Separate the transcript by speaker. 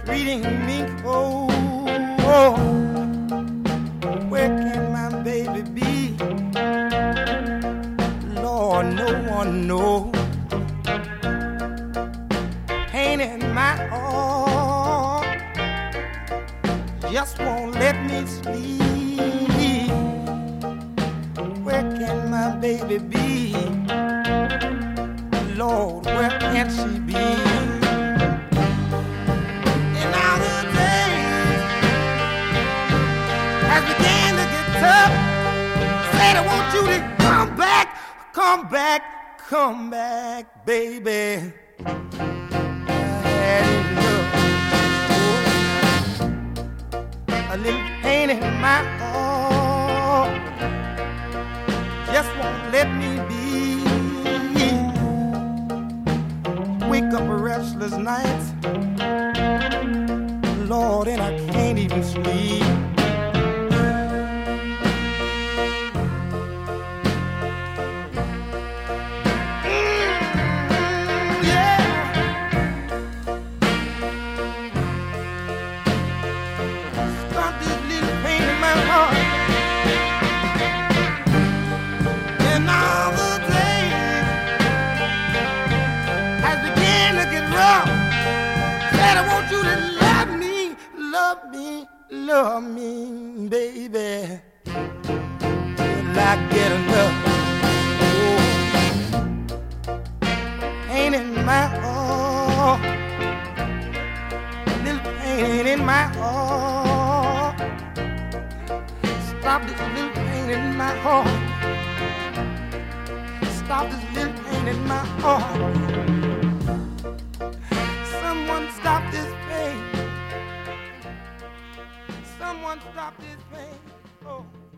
Speaker 1: treating me cold. Oh, where can my baby be? Lord, no one knows. Pain in my heart just won't let me sleep. Where can my baby be? Lord, where can she be? And now the day has began to get tough. Said I want you to come back, come back, come back, baby. A little pain in my heart just won't let me be. Wake up restless nights, Lord, and I can't even sleep. Love me, baby, till I get enough. Oh, pain in my heart, little pain in my heart. Stop this little pain in my heart. Stop this little pain in my heart. Someone stop this pain. Someone stop this pain. Oh.